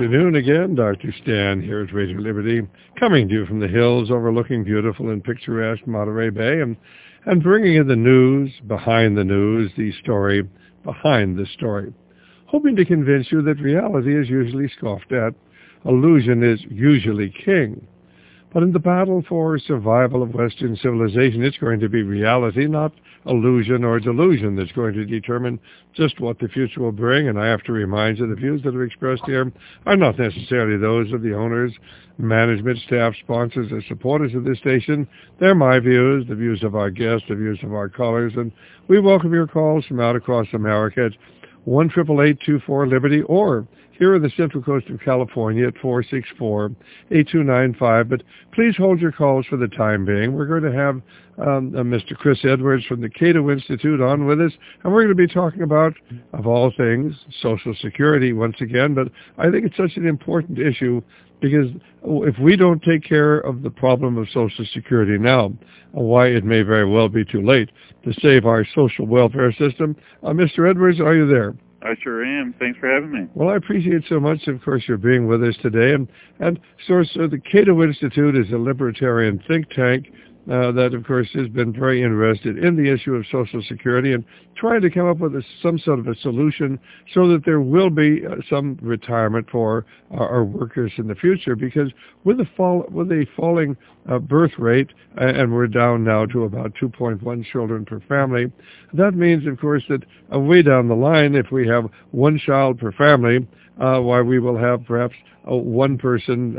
afternoon again. Dr. Stan here at Radio Liberty, coming to you from the hills overlooking beautiful and picturesque Monterey Bay and bringing you the news, behind the news, the story behind the story, hoping to convince you that reality is usually scoffed at, illusion is usually king. But in the battle for survival of Western civilization, it's going to be reality, not illusion or delusion, that's going to determine just what the future will bring. And I have to remind you, the views that are expressed here are not necessarily those of the owners, management, staff, sponsors, or supporters of this station. They're my views, the views of our guests, the views of our callers. And we welcome your calls from out across America at 1-888-24-LIBERTY, or here in the Central Coast of California at 464-8295. But please hold your calls for the time being. We're going to have Mr. Chris Edwards from the Cato Institute on with us, and we're going to be talking about, of all things, Social Security once again. But I think it's such an important issue because if we don't take care of the problem of Social Security now, why it may very well be too late to save our social welfare system. Mr. Edwards, are you there? I sure am. Thanks for having me. Well, I appreciate so much, of course, your being with us today. And so the Cato Institute is a libertarian think tank that, of course, has been very interested in the issue of Social Security and trying to come up with some sort of a solution so that there will be some retirement for our workers in the future. Because with the falling birth rate, and we're down now to about 2.1 children per family, that means, of course, that way down the line, if we have one child per family, why we will have perhaps one person,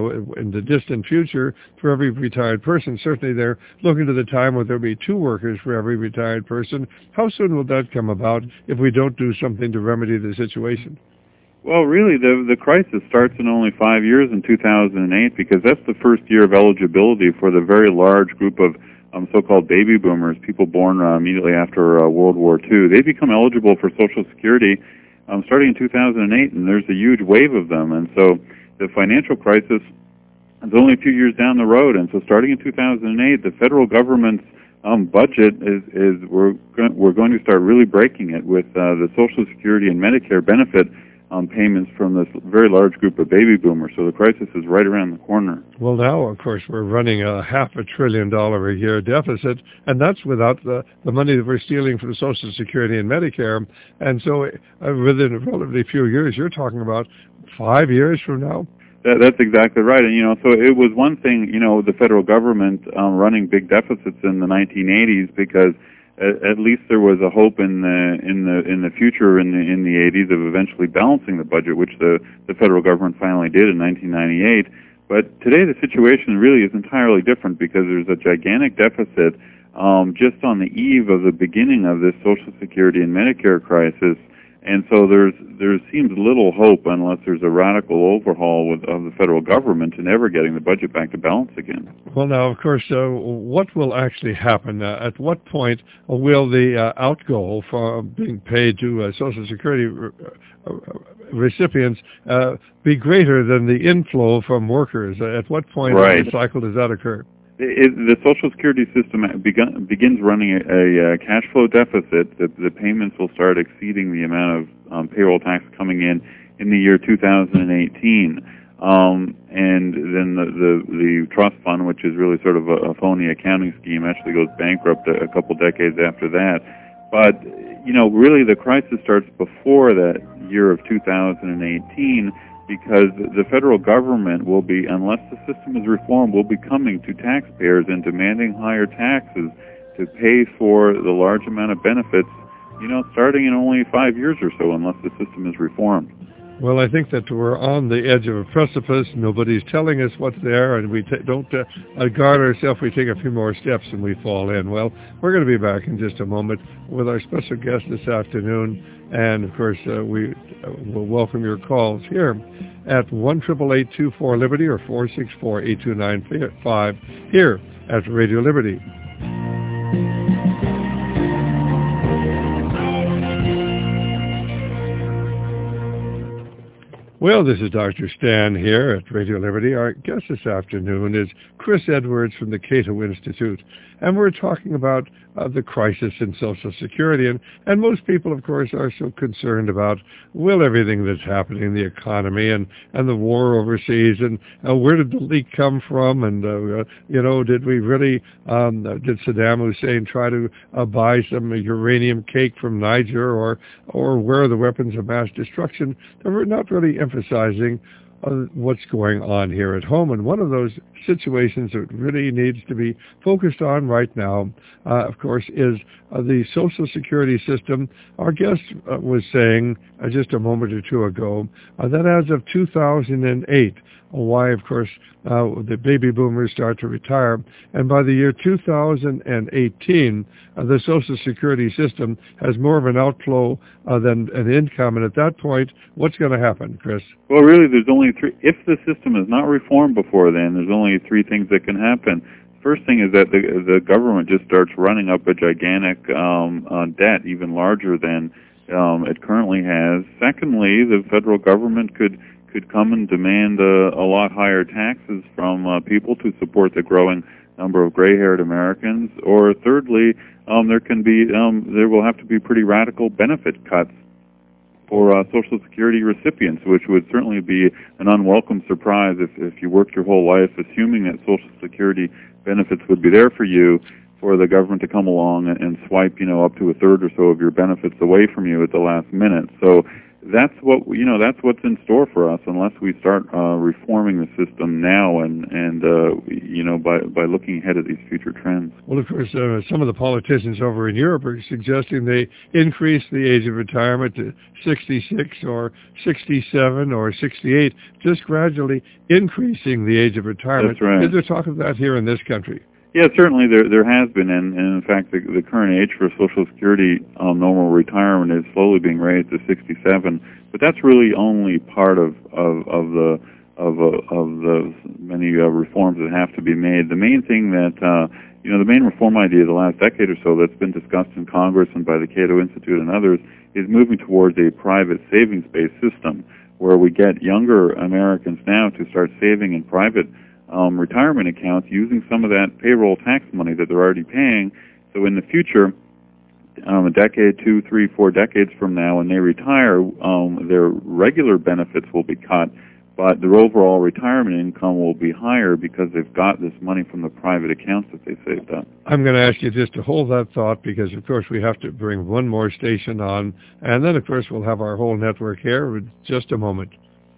in the distant future for every retired person. Certainly they're looking to the time where there'll be two workers for every retired person. How soon will that come about if we don't do something to remedy the situation? Well, really, the crisis starts in only 5 years in 2008 because that's the first year of eligibility for the very large group of so-called baby boomers, people born immediately after World War II. They become eligible for Social Security starting in 2008, and there's a huge wave of them. And so the financial crisis is only a few years down the road. And so starting in 2008, the federal government's budget is we're going to start really breaking it with the Social Security and Medicare benefit payments from this very large group of baby boomers. So the crisis is right around the corner. Well, now, of course, we're running a $500 billion a year deficit, and that's without the money that we're stealing from Social Security and Medicare. And so within a relatively few years, you're talking about 5 years from now? That's exactly right. And, so it was one thing, the federal government running big deficits in the 1980s because at least there was a hope in the future in the 80s of eventually balancing the budget, which the federal government finally did in 1998. But today the situation really is entirely different because there's a gigantic deficit just on the eve of the beginning of this Social Security and Medicare crisis. And so there seems little hope unless there's a radical overhaul of the federal government in ever getting the budget back to balance again. Well, now, of course, what will actually happen? At what point will the outgo for being paid to Social Security recipients be greater than the inflow from workers? At what point in the cycle does that occur? The Social Security system begins running a cash flow deficit. The payments will start exceeding the amount of payroll tax coming in the year 2018. And then the trust fund, which is really sort of a phony accounting scheme, actually goes bankrupt a couple decades after that. But, really the crisis starts before that year of 2018. Because the federal government will be, unless the system is reformed, will be coming to taxpayers and demanding higher taxes to pay for the large amount of benefits, starting in only 5 years or so, unless the system is reformed. Well, I think that we're on the edge of a precipice. Nobody's telling us what's there, and we don't guard ourselves. We take a few more steps and we fall in. Well, we're going to be back in just a moment with our special guest this afternoon. And, of course, we will welcome your calls here at 1-888-24-LIBERTY or 464-8295 here at Radio Liberty. Well, this is Dr. Stan here at Radio Liberty. Our guest this afternoon is Chris Edwards from the Cato Institute, and we're talking about the crisis in Social Security. And most people, of course, are so concerned about, well, everything that's happening in the economy and the war overseas, and where did the leak come from, and, did we really, did Saddam Hussein try to buy some uranium cake from Niger, or where are the weapons of mass destruction? We're not really emphasizing what's going on here at home. And one of those situations that really needs to be focused on right now, of course, is the Social Security system. Our guest was saying just a moment or two ago that as of 2008, why, of course, the baby boomers start to retire, and by the year 2018, the Social Security system has more of an outflow than an income, and at that point, what's going to happen, Chris? Well, really, there's only three. If the system is not reformed before then, there's only three things that can happen. First thing is that the government just starts running up a gigantic debt, even larger than it currently has. Secondly, the federal government could come and demand a lot higher taxes from people to support the growing number of gray-haired Americans. Or thirdly, there will have to be pretty radical benefit cuts for Social Security recipients, which would certainly be an unwelcome surprise if you worked your whole life assuming that Social Security benefits would be there for you, for the government to come along and swipe, up to a third or so of your benefits away from you at the last minute. So that's what's in store for us unless we start reforming the system now and by looking ahead at these future trends. Well, of course, some of the politicians over in Europe are suggesting they increase the age of retirement to 66 or 67 or 68, just gradually increasing the age of retirement. That's right. Is there talk of that here in this country? Yeah, certainly there has been, and in fact the current age for Social Security normal retirement is slowly being raised to 67. But that's really only part of the many reforms that have to be made. The main thing that the main reform idea of the last decade or so that's been discussed in Congress and by the Cato Institute and others is moving towards a private savings-based system where we get younger Americans now to start saving in private retirement accounts using some of that payroll tax money that they're already paying. So in the future, a decade, 2, 3, 4 decades from now, when they retire, their regular benefits will be cut, but their overall retirement income will be higher because they've got this money from the private accounts that they saved up. I'm going to ask you just to hold that thought because, of course, we have to bring one more station on, and then, of course, we'll have our whole network here in just a moment.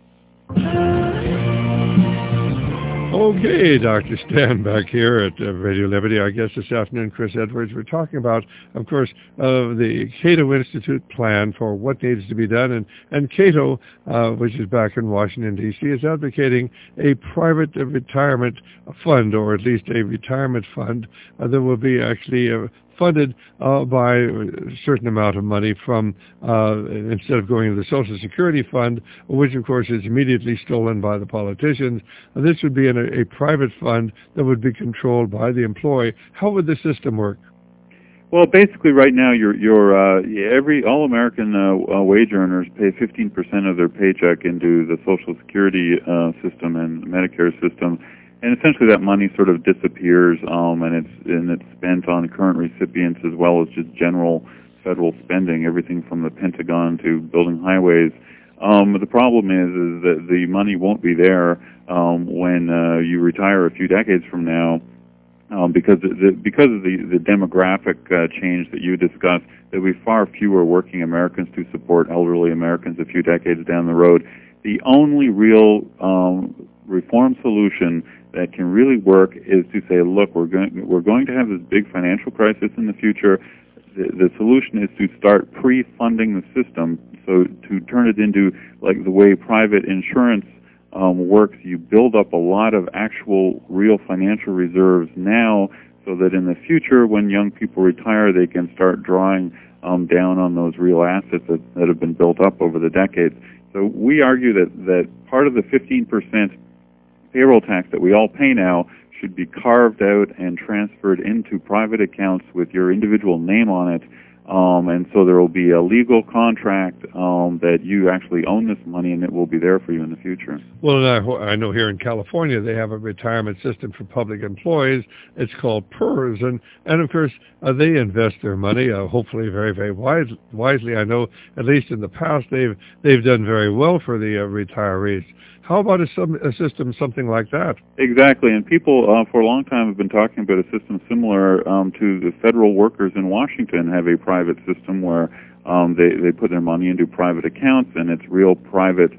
Okay, Dr. Stan back here at Radio Liberty. Our guest this afternoon, Chris Edwards. We're talking about, of course, the Cato Institute plan for what needs to be done. And Cato, which is back in Washington, D.C., is advocating a private retirement fund, or at least a retirement fund that will be actually funded by a certain amount of money from, instead of going to the Social Security fund, which of course is immediately stolen by the politicians. This would be in a private fund that would be controlled by the employee. How would the system work? Well, basically, right now, all American wage earners pay 15% of their paycheck into the Social Security system and Medicare system. And essentially that money sort of disappears, and it's spent on current recipients as well as just general federal spending, everything from the Pentagon to building highways. The problem is that the money won't be there when you retire a few decades from now, because of the demographic change that you discussed. There'll be far fewer working Americans to support elderly Americans a few decades down the road. The only real reform solution that can really work is to say, look, we're going to have this big financial crisis in the future. The solution is to start pre-funding the system, so to turn it into like the way private insurance works. You build up a lot of actual real financial reserves now, so that in the future, when young people retire, they can start drawing down on those real assets that have been built up over the decades. So we argue that part of the 15% payroll tax that we all pay now should be carved out and transferred into private accounts with your individual name on it, And so there will be a legal contract that you actually own this money, and it will be there for you in the future. Well, I know here in California they have a retirement system for public employees. It's called PERS, and of course they invest their money, hopefully very, very wisely. I know at least in the past they've done very well for the retirees. How about a system something like that? Exactly, and people for a long time have been talking about a system similar to the federal workers in Washington have a private system where they put their money into private accounts, and it's real private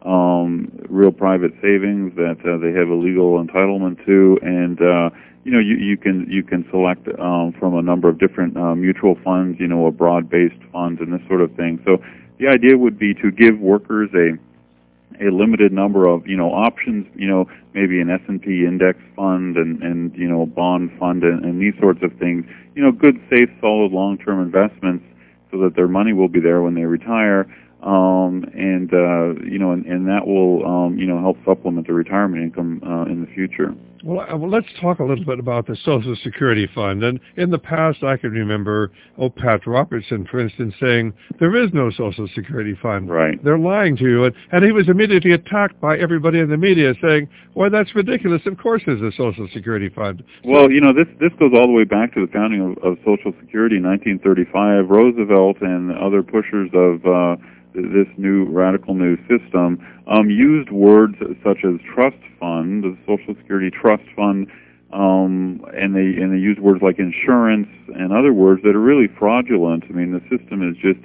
savings that they have a legal entitlement to, and you can select from a number of different mutual funds, a broad-based fund and this sort of thing. So the idea would be to give workers a limited number of options, maybe an S&P index fund and a bond fund and these sorts of things, good, safe, solid, long-term investments so that their money will be there when they retire, and that will help supplement their retirement income in the future. Well, let's talk a little bit about the Social Security Fund. And in the past, I can remember, Pat Robertson, for instance, saying there is no Social Security Fund. Right. They're lying to you. And he was immediately attacked by everybody in the media saying, "Why, that's ridiculous. Of course there's a Social Security Fund." Well, this goes all the way back to the founding of Social Security in 1935. Roosevelt and other pushers of this radical new system used words such as trust fund, the Social Security Trust Fund, and they use words like insurance and other words that are really fraudulent. I mean, the system is just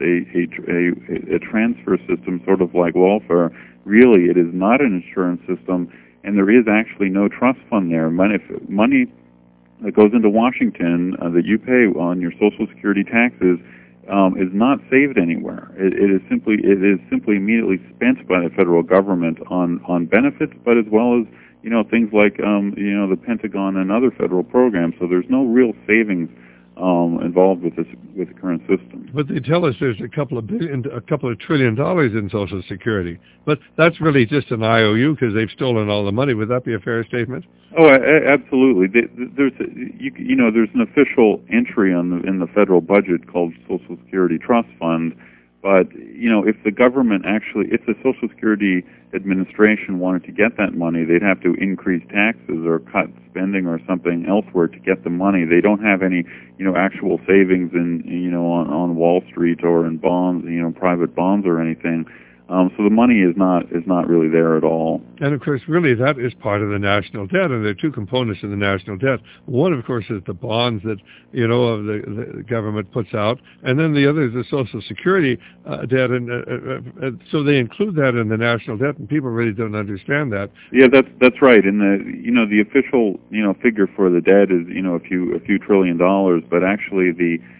a transfer system, sort of like welfare. Really, it is not an insurance system, and there is actually no trust fund there. Money that goes into Washington that you pay on your Social Security taxes is not saved anywhere. It is simply immediately spent by the federal government on benefits, but as well as things like the Pentagon and other federal programs. So there's no real savings involved with the current system. But they tell us there's a couple of $1 trillion in Social Security. But that's really just an IOU because they've stolen all the money. Would that be a fair statement? Oh, absolutely. There's an official entry in the federal budget called Social Security Trust Fund. But if the government if the Social Security Administration wanted to get that money, they'd have to increase taxes or cut spending or something elsewhere to get the money. They don't have any actual savings on Wall Street or in bonds, private bonds or anything. So the money is not really there at all. And of course, really, that is part of the national debt, and there are two components in the national debt. One, of course, is the bonds that the government puts out, and then the other is the Social Security debt, and so they include that in the national debt, and people really don't understand that. Yeah, that's right. And the official figure for the debt is a few $trillion, but actually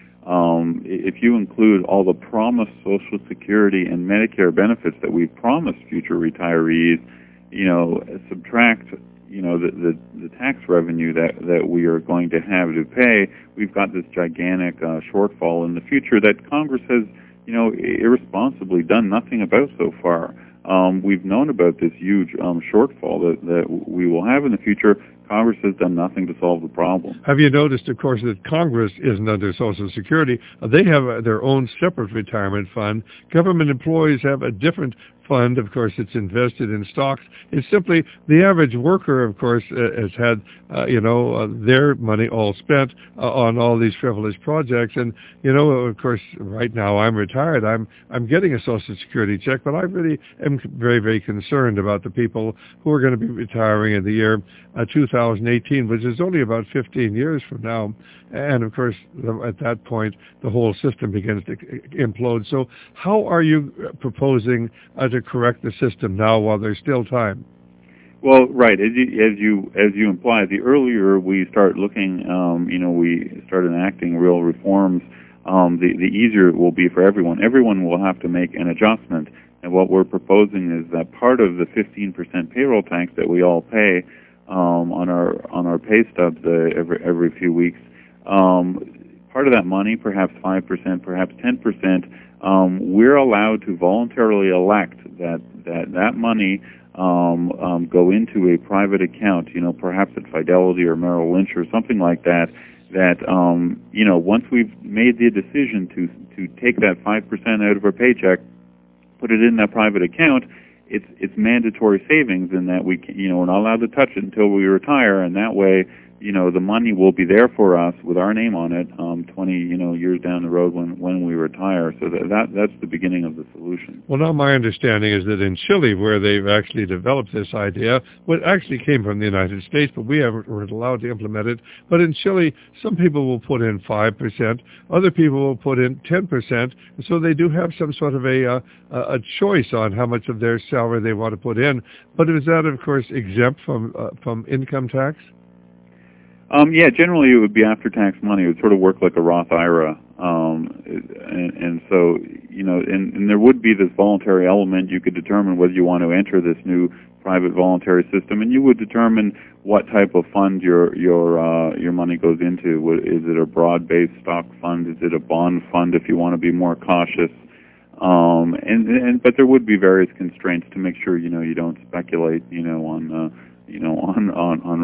if you include all the promised Social Security and Medicare benefits that we've promised future retirees, subtract the tax revenue that we are going to have to pay, we've got this gigantic shortfall in the future that Congress has irresponsibly done nothing about so far. We've known about this huge shortfall that we will have in the future. Congress has done nothing to solve the problem. Have you noticed, of course, that Congress isn't under Social Security? They have their own separate retirement fund. Government employees have a different fund. Of course, it's invested in stocks. It's simply the average worker, of course, has had, their money all spent on all these frivolous projects. And, of course, right now I'm retired. I'm getting a Social Security check, but I really am very, very concerned about the people who are going to be retiring in the year 2018, which is only about 15 years from now. And, of course, at that point, the whole system begins to implode. So how are you proposing to correct the system now while there's still time? Well, right. As you imply, the earlier we start looking, we start enacting real reforms, the easier it will be for everyone. Everyone will have to make an adjustment. And what we're proposing is that part of the 15% payroll tax that we all pay on our pay stubs every few weeks, part of that money, perhaps 5%, perhaps 10%, we're allowed to voluntarily elect that money go into a private account, perhaps at Fidelity or Merrill Lynch or something like that, that once we've made the decision to take that 5% out of our paycheck, put it in that private account, it's mandatory savings, in that we're not allowed to touch it until we retire, and that way, the money will be there for us with our name on it 20 years down the road when we retire. So that's the beginning of the solution. Well, now my understanding is that in Chile, where they've actually developed this idea, what actually came from the United States, but we weren't allowed to implement it. But in Chile, some people will put in 5%, other people will put in 10%, and so they do have some sort of a choice on how much of their salary they want to put in. But is that, of course, exempt from income tax? Yeah, generally it would be after-tax money. It would sort of work like a Roth IRA. And so, and there would be this voluntary element. You could determine whether you want to enter this new private voluntary system, and you would determine what type of fund your money goes into. Is it a broad-based stock fund? Is it a bond fund if you want to be more cautious? But there would be various constraints to make sure, you don't speculate, on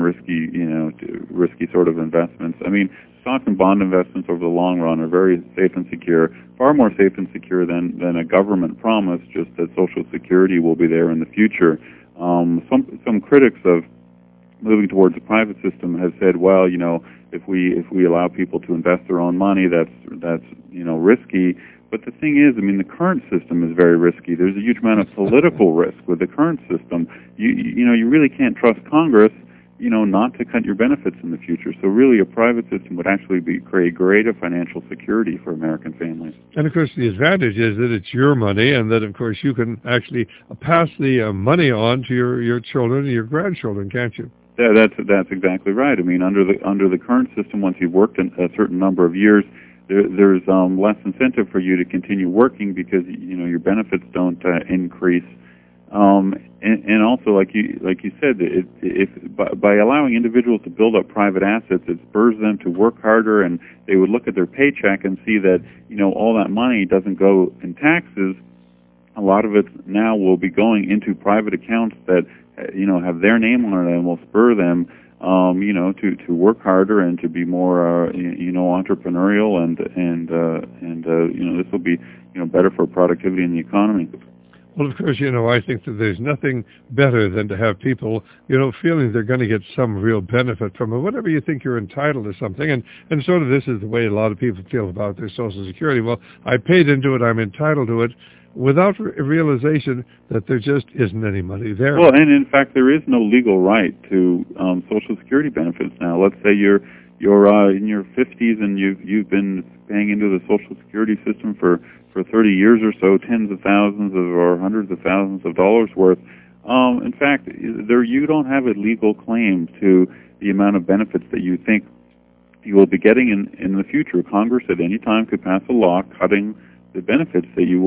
risky sort of investments. I mean, stock and bond investments over the long run are very safe and secure, far more safe and secure than a government promise, just that Social Security will be there in the future. Some critics of moving towards a private system have said, well, if we allow people to invest their own money, that's risky. But the thing is, the current system is very risky. There's a huge amount of political risk with the current system. You really can't trust Congress, not to cut your benefits in the future. So really, a private system would actually create greater financial security for American families. And of course, the advantage is that it's your money, and that, of course, you can actually pass the money on to your children and your grandchildren, can't you? Yeah, that's exactly right. Under the current system, once you've worked a certain number of years, there's less incentive for you to continue working because your benefits don't increase, and also like you said, by allowing individuals to build up private assets, it spurs them to work harder, and they would look at their paycheck and see that all that money doesn't go in taxes. A lot of it now will be going into private accounts that have their name on it, and will spur them to work harder and to be more, entrepreneurial, and this will be, better for productivity in the economy. Well, of course, I think that there's nothing better than to have people, feeling they're going to get some real benefit from it. Whatever you think you're entitled to something, and sort of this is the way a lot of people feel about their Social Security. Well, I paid into it, I'm entitled to it, without realization that there just isn't any money there. Well, and in fact, there is no legal right to Social Security benefits now. Let's say you're in your 50s and you've been paying into the Social Security system for 30 years or so, tens of thousands or hundreds of thousands of dollars worth. In fact, you don't have a legal claim to the amount of benefits that you think you will be getting in the future. Congress at any time could pass a law cutting the benefits that you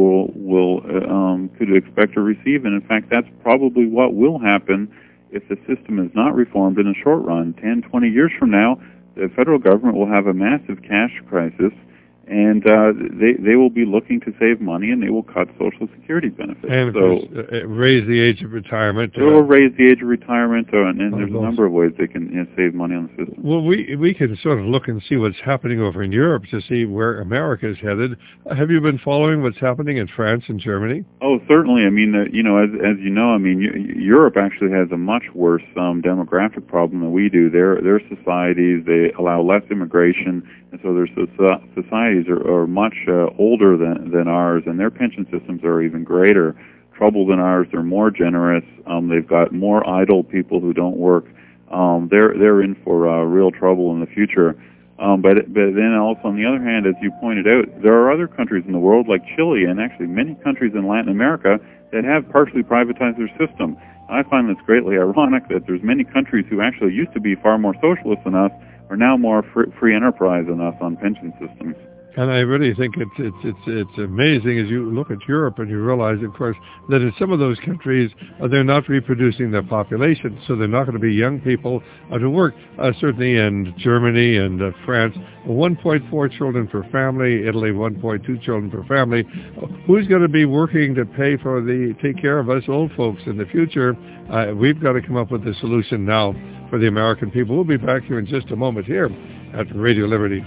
could expect to receive, and in fact, that's probably what will happen if the system is not reformed in the short run. 10, 20 years from now, the federal government will have a massive cash crisis, and they will be looking to save money, and they will cut Social Security benefits. And raise the age of retirement. They will raise the age of retirement, and there's a number of ways they can save money on the system. Well, we can sort of look and see what's happening over in Europe to see where America is headed. Have you been following what's happening in France and Germany? Oh, certainly. As you know, Europe actually has a much worse demographic problem than we do. Their societies, they allow less immigration, and so their societies are much older than ours, and their pension systems are even greater trouble than ours. They're more generous. They've got more idle people who don't work. They're in for real trouble in the future. But then also, on the other hand, as you pointed out, there are other countries in the world like Chile, and actually many countries in Latin America, that have partially privatized their system. I find this greatly ironic that there's many countries who actually used to be far more socialist than us are now more free enterprise than us on pension systems. And I really think it's amazing as you look at Europe and you realize, of course, that in some of those countries they're not reproducing their population, so they're not going to be young people to work. Certainly in Germany and France, 1.4 children per family. Italy, 1.2 children per family. Who's going to be working to take care of us old folks in the future? We've got to come up with a solution now for the American people. We'll be back here in just a moment here at Radio Liberty.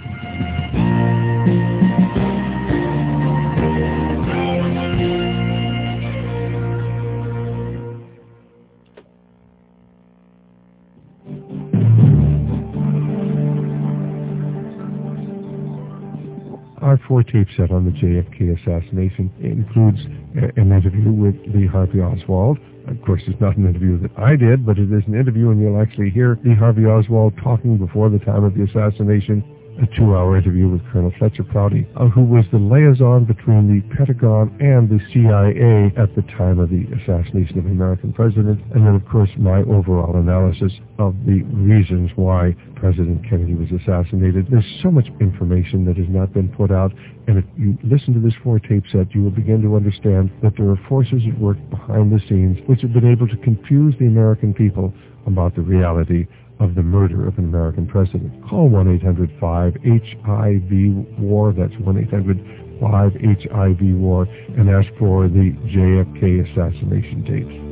Our 4-tape set on the JFK assassination includes an interview with Lee Harvey Oswald. Of course, it's not an interview that I did, but it is an interview, and you'll actually hear Lee Harvey Oswald talking before the time of the assassination. A 2-hour interview with Colonel Fletcher Prouty, who was the liaison between the Pentagon and the CIA at the time of the assassination of the American president, and then, of course, my overall analysis of the reasons why President Kennedy was assassinated. There's so much information that has not been put out, and if you listen to this 4-tape set, you will begin to understand that there are forces at work behind the scenes which have been able to confuse the American people about the reality of the murder of an American president. Call 1-800-5HIV-WAR, that's 1-800-5HIV-WAR, and ask for the JFK assassination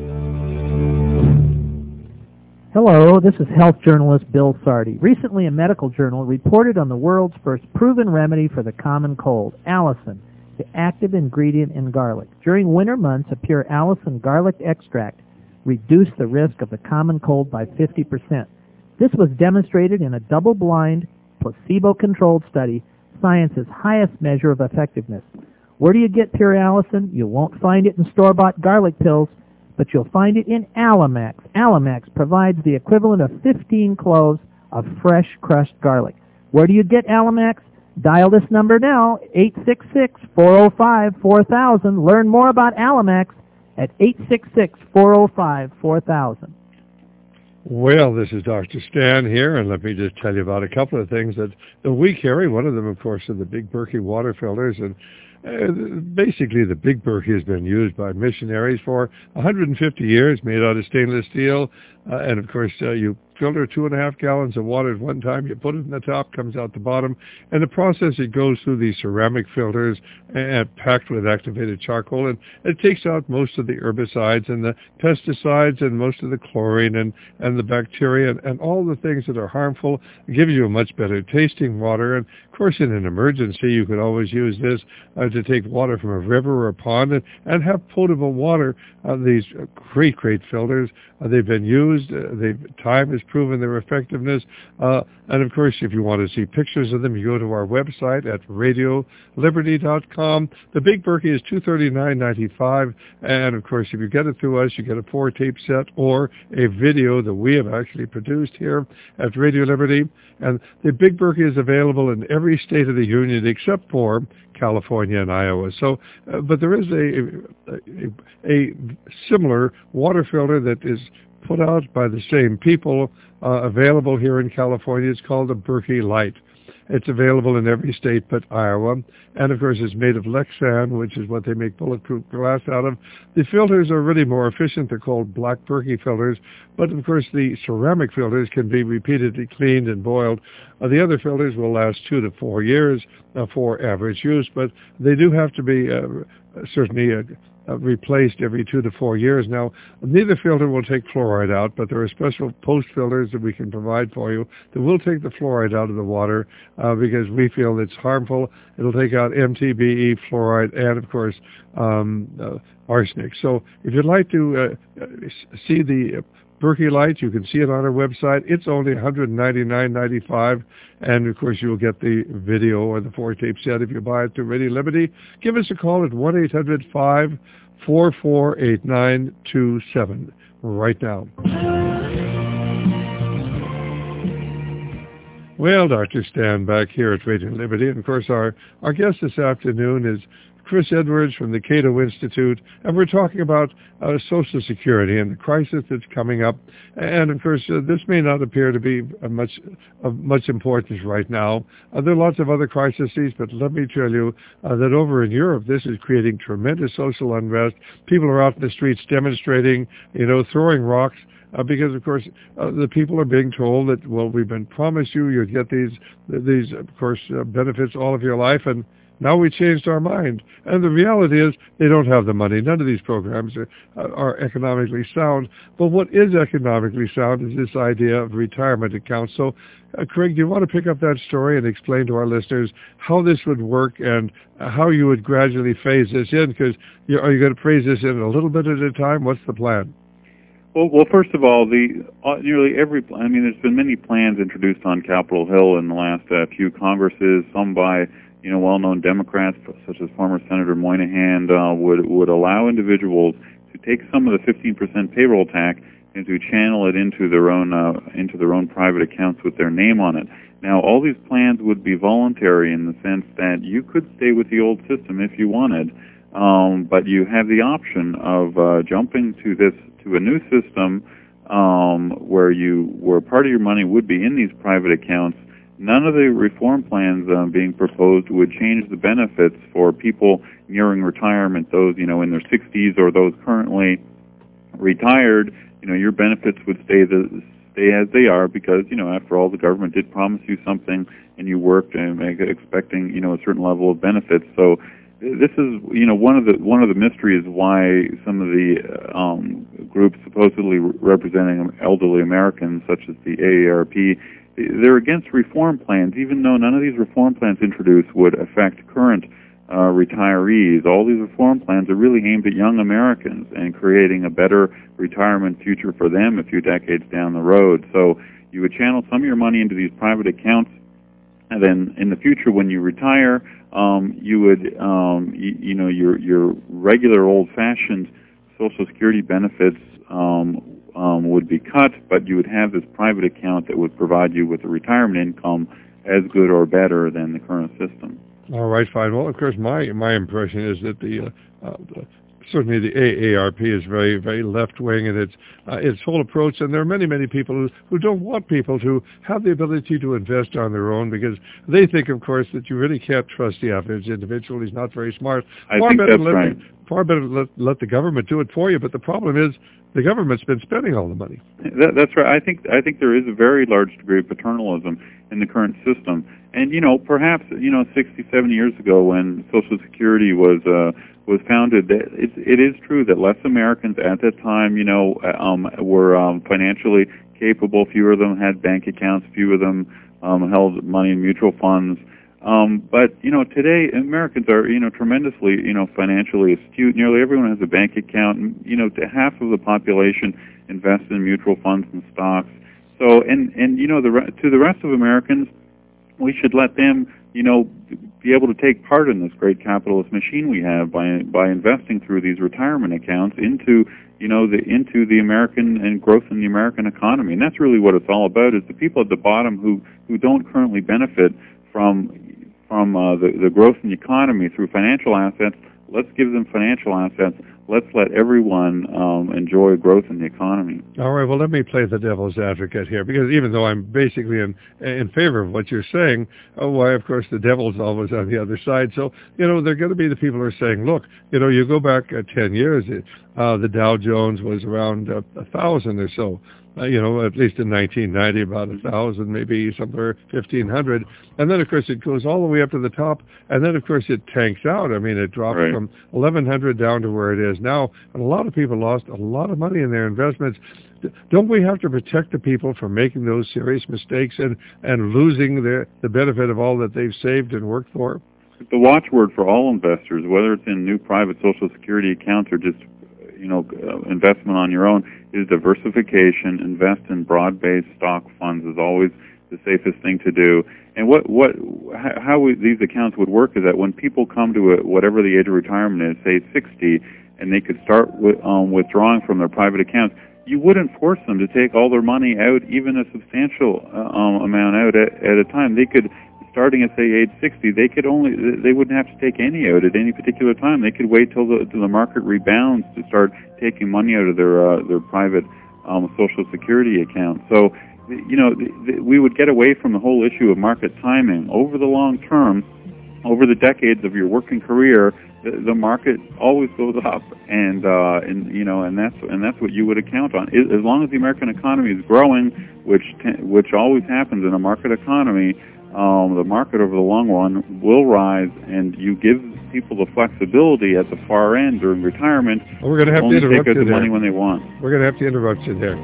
date. Hello, this is health journalist Bill Sardi. Recently, a medical journal reported on the world's first proven remedy for the common cold, allicin, the active ingredient in garlic. During winter months, a pure allicin garlic extract reduced the risk of the common cold by 50%. This was demonstrated in a double-blind, placebo-controlled study, science's highest measure of effectiveness. Where do you get pure allicin? You won't find it in store-bought garlic pills, but you'll find it in Alamax. Alamax provides the equivalent of 15 cloves of fresh crushed garlic. Where do you get Alamax? Dial this number now, 866-405-4000. Learn more about Alamax at 866-405-4000. Well, this is Dr. Stan here, and let me just tell you about a couple of things that we carry. One of them, of course, are the Big Berkey water filters, and basically the Big Berkey has been used by missionaries for 150 years, made out of stainless steel, and of course you filter 2.5 gallons of water at one time, you put it in the top, comes out the bottom, and the process, it goes through these ceramic filters and packed with activated charcoal, and it takes out most of the herbicides and the pesticides and most of the chlorine and the bacteria and all the things that are harmful. It gives you a much better tasting water, and of course in an emergency you could always use this to take water from a river or a pond and have potable water. These great filters, they've been used, time has proven their effectiveness, and of course if you want to see pictures of them, you go to our website at radioliberty.com. The Big Berkey is $239.95, and of course if you get it through us, you get a 4-tape set or a video that we have actually produced here at Radio Liberty. And the Big Berkey is available in every state of the union except for California and Iowa. So, but there is a similar water filter that is put out by the same people, available here in California. It's called the Berkey Light. It's available in every state but Iowa. And, of course, it's made of Lexan, which is what they make bulletproof glass out of. The filters are really more efficient. They're called Black Berkey filters. But, of course, the ceramic filters can be repeatedly cleaned and boiled. The other filters will last 2 to 4 years for average use, but they do have to be certainly replaced every 2 to 4 years. Now, neither filter will take fluoride out, but there are special post filters that we can provide for you that will take the fluoride out of the water because we feel it's harmful. It'll take out MTBE, fluoride, and, of course, arsenic. So if you'd like to see the Berkey Light, you can see it on our website. It's only $199.95, and of course you'll get the video or the 4-tape set if you buy it through Radio Liberty. Give us a call at 1-800-544-8927 right now. Well, Dr. Stan back here at Radio Liberty, and of course our guest this afternoon is Chris Edwards from the Cato Institute, and we're talking about Social Security and the crisis that's coming up. And of course, this may not appear to be of much importance right now. There are lots of other crises, but let me tell you that over in Europe, this is creating tremendous social unrest. People are out in the streets demonstrating, throwing rocks. Because, of course, the people are being told that, well, we've been promised you'd get these, of course, benefits all of your life, and now we changed our mind. And the reality is they don't have the money. None of these programs are economically sound. But what is economically sound is this idea of retirement accounts. So, Craig, do you want to pick up that story and explain to our listeners how this would work and how you would gradually phase this in? Because are you going to phase this in a little bit at a time? What's the plan? Well, first of all, there's been many plans introduced on Capitol Hill in the last few Congresses, some by, well-known Democrats, such as former Senator Moynihan, would allow individuals to take some of the 15% payroll tax and to channel it into their own private accounts with their name on it. Now, all these plans would be voluntary in the sense that you could stay with the old system if you wanted, but you have the option of jumping to a new system where part of your money would be in these private accounts. None of the reform plans being proposed would change the benefits for people nearing retirement, those in their 60s or those currently retired. Your benefits would stay as they are because after all, the government did promise you something, and you worked expecting a certain level of benefits. So this is one of the mysteries why some of the groups supposedly representing elderly Americans, such as the AARP, they're against reform plans, even though none of these reform plans introduced would affect current retirees. All these reform plans are really aimed at young Americans and creating a better retirement future for them a few decades down the road. So you would channel some of your money into these private accounts, and then in the future when you retire, you would, your regular old-fashioned Social Security benefits would be cut, but you would have this private account that would provide you with a retirement income as good or better than the current system. All right, fine. Well, of course, my impression is that certainly the AARP is very, very left-wing in its whole approach, and there are many, many people who don't want people to have the ability to invest on their own because they think, of course, that you really can't trust the average individual. He's not very smart. I think that's right. Far better let the government do it for you, but the problem is the government's been spending all the money. That's right. I think there is a very large degree of paternalism in the current system. And, perhaps, 60, 70 years ago when Social Security was founded, it is true that less Americans at that time, were financially capable. Fewer of them had bank accounts. Fewer of them held money in mutual funds. But today Americans are, tremendously, financially astute. Nearly everyone has a bank account. Half of the population invests in mutual funds and stocks. So, to the rest of Americans, we should let them, be able to take part in this great capitalist machine we have by investing through these retirement accounts into the American and growth in the American economy. And that's really what it's all about, is the people at the bottom who don't currently benefit from the growth in the economy through financial assets. Let's give them financial assets. Let's let everyone enjoy growth in the economy. All right, well, let me play the devil's advocate here, because even though I'm basically in favor of what you're saying, why, of course, the devil's always on the other side. So, there are going to be the people who are saying, look, you go back 10 years, the Dow Jones was around 1,000 or so. At least in 1990, about 1,000, maybe somewhere 1,500. And then, of course, it goes all the way up to the top. And then, of course, it tanks out. I mean, it drops from 1,100 down to where it is now. And a lot of people lost a lot of money in their investments. Don't we have to protect the people from making those serious mistakes and losing the benefit of all that they've saved and worked for? The watchword for all investors, whether it's in new private Social Security accounts or just investment on your own, is diversification. Invest in broad-based stock funds is always the safest thing to do. And how these accounts would work is that when people come to whatever the age of retirement is, say 60, and they could start withdrawing from their private accounts, you wouldn't force them to take all their money out, even a substantial amount out at a time. They could starting at say age 60, they wouldn't have to take any out at any particular time. They could wait till the market rebounds to start taking money out of their private Social Security account. So, we would get away from the whole issue of market timing. Over the long term, over the decades of your working career, the market always goes up, and that's what you would account on. As long as the American economy is growing, which always happens in a market economy, the market over the long run will rise, and you give people the flexibility at the far end during retirement. Well, we're going to have to interrupt you there. Take out the money when they want. We're going to have to interrupt you there.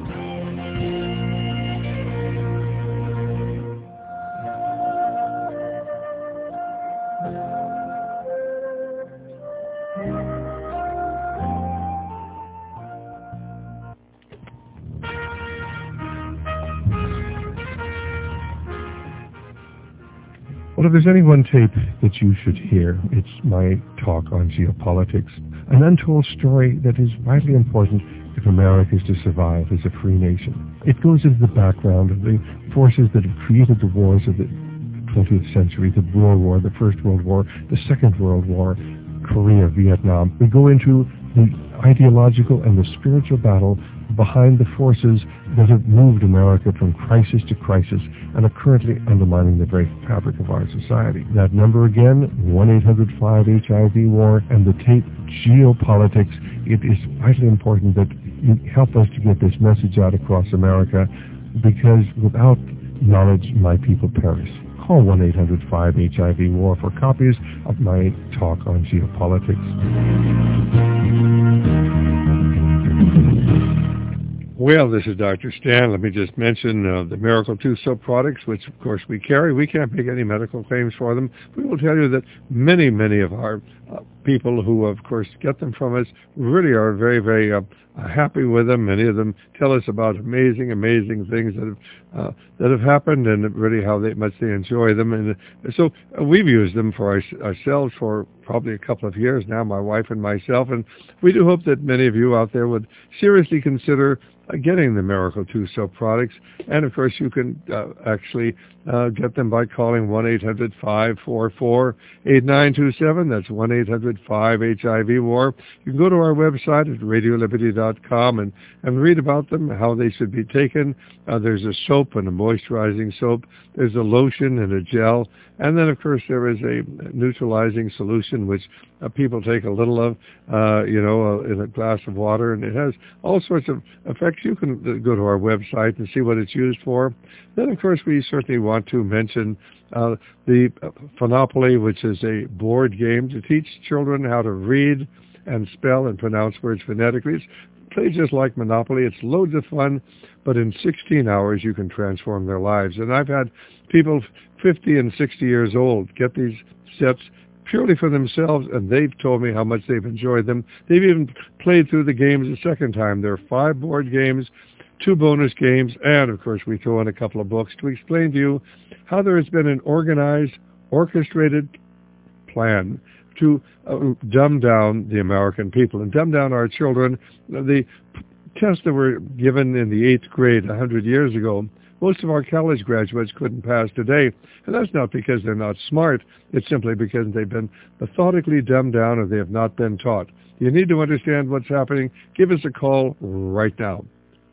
Well, if there's any one tape that you should hear, it's my talk on geopolitics, an untold story that is vitally important if America is to survive as a free nation. It goes into the background of the forces that have created the wars of the 20th century, the Boer War, the First World War, the Second World War, Korea, Vietnam. We go into the ideological and the spiritual battle behind the forces that have moved America from crisis to crisis and are currently undermining the very fabric of our society. That number again, 1-800-5-HIV-WAR, and the tape Geopolitics. It is vitally important that you help us to get this message out across America, because without knowledge, my people perish. Call 1-800-5-HIV-WAR for copies of my talk on geopolitics. Well, this is Dr. Stan. Let me just mention the Miracle 2 soap products, which, of course, we carry. We can't make any medical claims for them. We will tell you that many of our people who, of course, get them from us really are very, very happy with them. Many of them tell us about amazing things that have happened, and really how much they enjoy them. And so we've used them for ourselves for probably a couple of years now, my wife and myself, and we do hope that many of you out there would seriously consider getting the Miracle 2 soap products. And of course, you can actually get them by calling 1-800-544-8927. That's 1-800-5-HIV-WAR. You can go to our website at radioliberty.com and read about them, how they should be taken. There's a soap and a moisturizing soap. There's a lotion and a gel. And then, of course, there is a neutralizing solution, which people take a little of, in a glass of water. And it has all sorts of effects. You can go to our website and see what it's used for. Then, of course, we certainly want to mention the Phonopoly, which is a board game to teach children how to read and spell and pronounce words phonetically. It's played just like Monopoly. It's loads of fun, but in 16 hours you can transform their lives. And I've had people 50 and 60 years old get these sets purely for themselves, and they've told me how much they've enjoyed them. They've even played through the games a second time. There are 5 board games, 2 bonus games, and of course we throw in a couple of books to explain to you how there has been an organized, orchestrated plan to dumb down the American people and dumb down our children. The tests that were given in the 8th grade 100 years ago, most of our college graduates couldn't pass today. And that's not because they're not smart. It's simply because they've been methodically dumbed down or they have not been taught. You need to understand what's happening. Give us a call right now.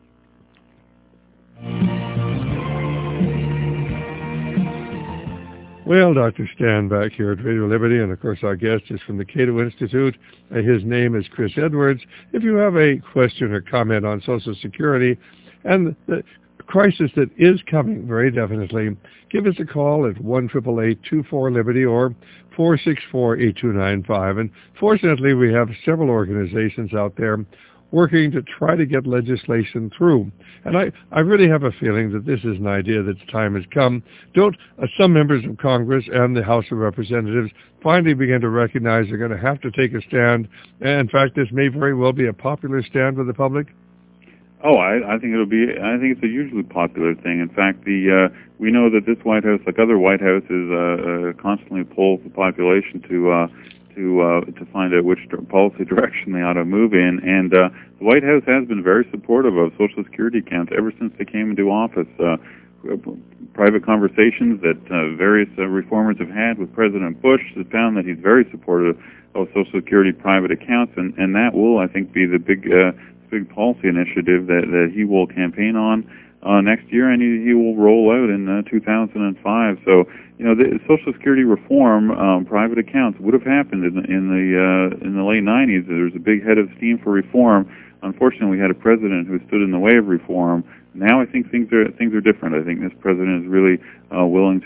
Well, Dr. Stan back here at Radio Liberty, and of course our guest is from the Cato Institute. His name is Chris Edwards. If you have a question or comment on Social Security and the crisis that is coming very definitely, give us a call at 1-888-24-LIBERTY or 464-8295. And fortunately, we have several organizations out there working to try to get legislation through. And I really have a feeling that this is an idea that's time has come. Some members of Congress and the House of Representatives finally begin to recognize they're going to have to take a stand. And in fact, this may very well be a popular stand with the public. Oh, I think it's a hugely popular thing. In fact, we know that this White House, like other White Houses, constantly polls the population to find out which policy direction they ought to move in. And the White House has been very supportive of Social Security accounts ever since they came into office. private conversations that various reformers have had with President Bush has found that he's very supportive of Social Security private accounts, and that will, I think, be the big policy initiative that he will campaign on next year, and he will roll out in 2005. So, the Social Security reform, private accounts would have happened in the late 90s. There was a big head of steam for reform. Unfortunately, we had a president who stood in the way of reform. Now I think things are different. I think this president is really willing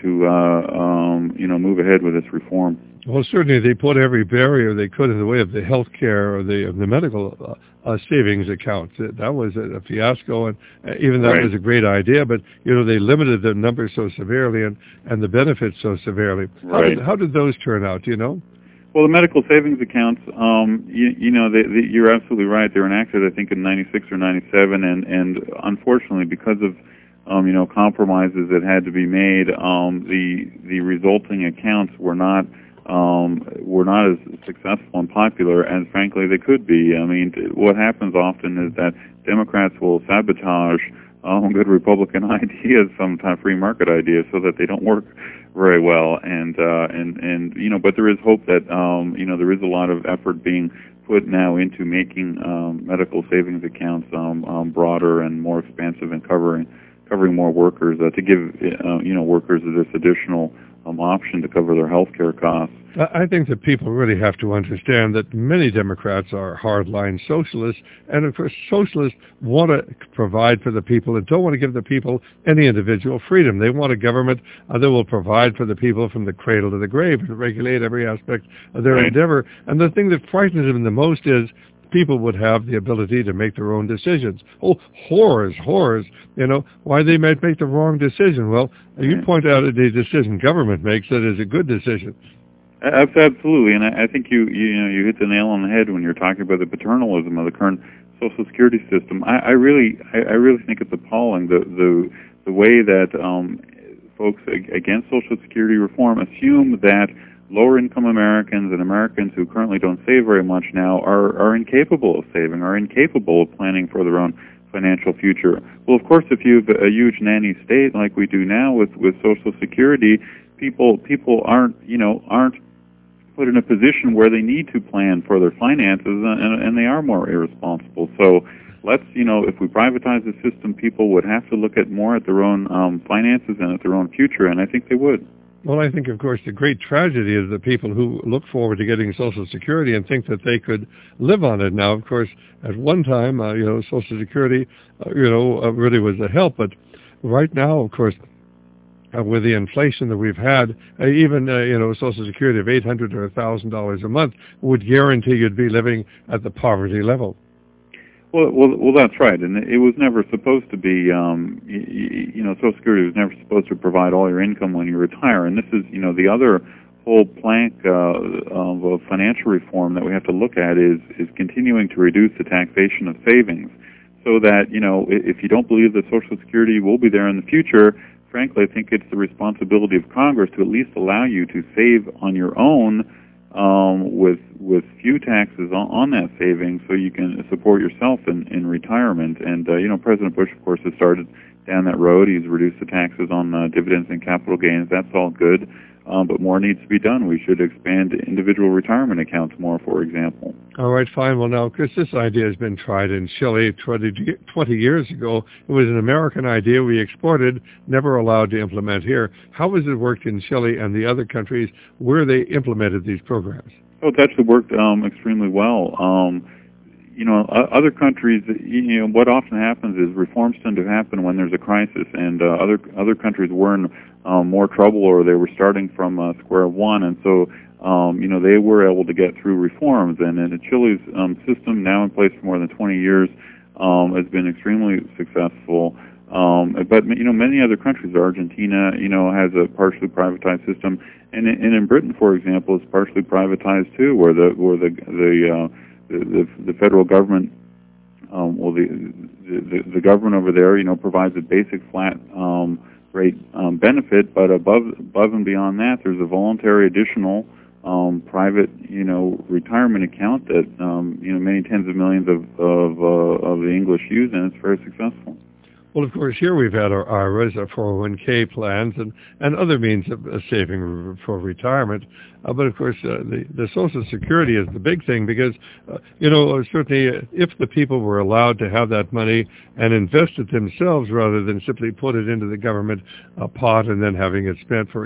to move ahead with this reform. Well, certainly they put every barrier they could in the way of the health care or the medical savings accounts. That was a fiasco, and even that was a great idea, but they limited the numbers so severely and the benefits so severely. How did those turn out, do you know? Well, the medical savings accounts, you're absolutely right. They were enacted, I think, in 96 or 97, and unfortunately, because of compromises that had to be made, the resulting accounts were not as successful and popular as, frankly, they could be. I mean, what happens often is that Democrats will sabotage good Republican ideas, sometimes free market ideas, so that they don't work very well. And but there is hope that there is a lot of effort being put now into making medical savings accounts broader and more expansive and covering more workers to give workers this additional option to cover their health care costs. I think that people really have to understand that many Democrats are hardline socialists, and of course socialists want to provide for the people and don't want to give the people any individual freedom. They want a government that will provide for the people from the cradle to the grave and regulate every aspect of their endeavor. And the thing that frightens them the most is people would have the ability to make their own decisions. Oh, horrors, why they might make the wrong decision. Well, you point out that the decision government makes that is a good decision. Absolutely, and I think you hit the nail on the head when you're talking about the paternalism of the current Social Security system. I really think it's appalling the way that folks against Social Security reform assume that lower-income Americans and Americans who currently don't save very much now are incapable of saving, are incapable of planning for their own financial future. Well, of course, if you have a huge nanny state like we do now with Social Security, people aren't put in a position where they need to plan for their finances, and they are more irresponsible. So let's, if we privatize the system, people would have to look more at their own finances and at their own future, and I think they would. Well, I think, of course, the great tragedy is the people who look forward to getting Social Security and think that they could live on it. Now, of course, at one time, Social Security, really was a help, but right now, of course, with the inflation that we've had, even Social Security of $800 or $1,000 a month would guarantee you'd be living at the poverty level. Well, that's right, and it was never supposed to be. Social Security was never supposed to provide all your income when you retire, and this is, the other whole plank of financial reform that we have to look at is continuing to reduce the taxation of savings, so that if you don't believe that Social Security will be there in the future, frankly, I think it's the responsibility of Congress to at least allow you to save on your own with few taxes on that savings, so you can support yourself in retirement. And President Bush, of course, has started down that road. He's reduced the taxes on dividends and capital gains. That's all good, but more needs to be done. We should expand individual retirement accounts more, for example. All right, fine. Well, now, Chris, this idea has been tried in Chile 20 years ago. It was an American idea we exported, never allowed to implement here. How has it worked in Chile and the other countries where they implemented these programs? Oh, it's actually worked extremely well. Other countries, what often happens is reforms tend to happen when there's a crisis, and other countries were in more trouble, or they were starting from square one, and so they were able to get through reforms. And Chile's system, now in place for more than 20 years, has been extremely successful. But many other countries, Argentina, has a partially privatized system, and in Britain, for example, it's partially privatized too, where the federal government, the government over there, provides a basic flat rate benefit, but above and beyond that, there's a voluntary additional private, retirement account that many tens of millions of the English use, and it's very successful. Well, of course, here we've had our IRAs, our 401k plans, and other means of saving for retirement. But of course, the Social Security is the big thing because, certainly if the people were allowed to have that money and invest it themselves rather than simply put it into the government pot and then having it spent for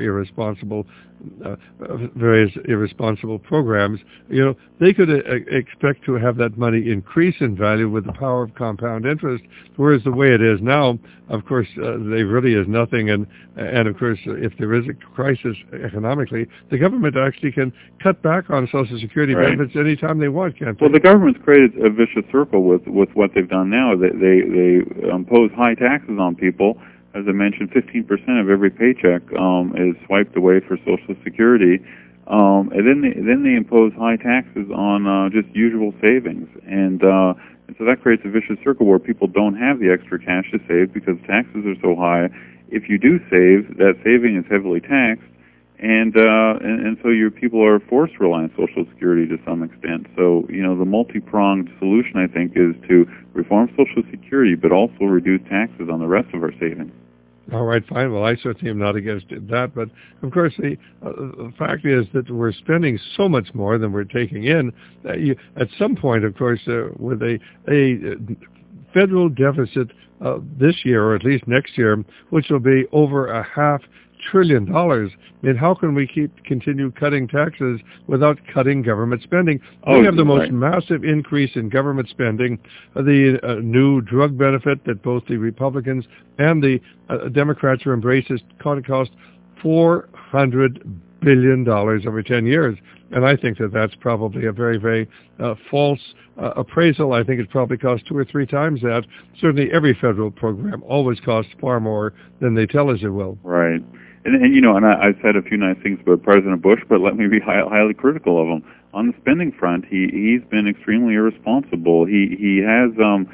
various irresponsible programs, they could expect to have that money increase in value with the power of compound interest, whereas the way it is now, of course, there really is nothing. And of course, if there is a crisis economically, the government actually can cut back on Social Security benefits anytime they want, can't they? Well, the government's created a vicious circle with what they've done now. They impose high taxes on people. As I mentioned, 15% of every paycheck is swiped away for Social Security, and then they impose high taxes on just usual savings, and so that creates a vicious circle where people don't have the extra cash to save because taxes are so high. If you do save, that saving is heavily taxed, and so your people are forced to rely on Social Security to some extent. So the multi-pronged solution, I think, is to reform Social Security, but also reduce taxes on the rest of our savings. All right, fine. Well, I certainly am not against that, but of course the fact is that we're spending so much more than we're taking in. At some point, of course, with a federal deficit this year, or at least next year, which will be over $500 billion. I mean, how can we continue cutting taxes without cutting government spending? We have the most massive increase in government spending. The new drug benefit that both the Republicans and the Democrats are embracing cost $400 billion over 10 years. And I think that that's probably a very, very false appraisal. I think it probably costs 2 or 3 times that. Certainly every federal program always costs far more than they tell us it will. Right. And I've said a few nice things about President Bush, but let me be highly critical of him. On the spending front, he's been extremely irresponsible. He has,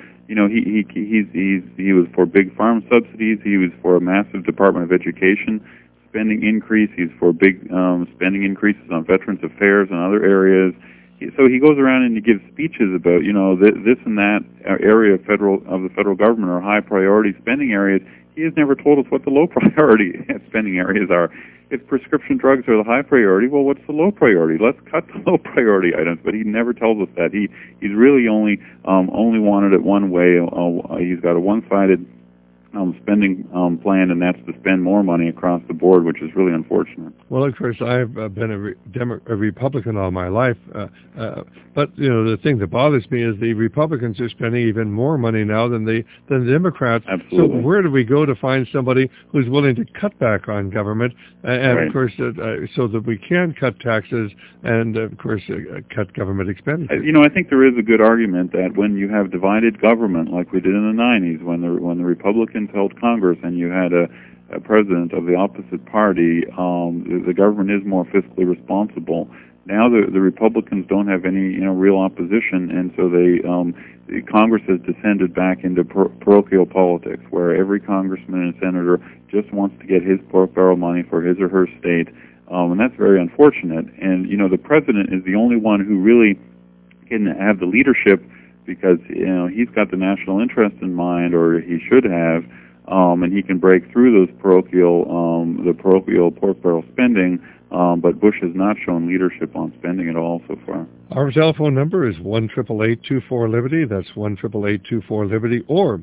he was for big farm subsidies. He was for a massive Department of Education spending increase. He's for big spending increases on Veterans Affairs and other areas. So he goes around and he gives speeches about, this and that area of the federal government are high priority spending areas. He has never told us what the low priority spending areas are. If prescription drugs are the high priority, well, what's the low priority? Let's cut the low priority items. But he never tells us that. He's really only wanted it one way. He's got a one-sided spending plan, and that's to spend more money across the board, which is really unfortunate. Well, of course, I've been a Republican all my life, but the thing that bothers me is the Republicans are spending even more money now than the Democrats. Absolutely. So where do we go to find somebody who's willing to cut back on government, and of course, so that we can cut taxes and, of course, cut government expenditure? I think there is a good argument that when you have divided government, like we did in the 90s, when the Republicans held Congress and you had a president of the opposite party, the government is more fiscally responsible. Now the Republicans don't have any real opposition, and so Congress has descended back into parochial politics, where every congressman and senator just wants to get his pork barrel money for his or her state, and that's very unfortunate. And the president is the only one who really can have the leadership, because he's got the national interest in mind, or he should have, and he can break through those parochial pork barrel spending. But Bush has not shown leadership on spending at all so far. Our telephone number is 1-888-24-LIBERTY. That's 1-888-24-LIBERTY, or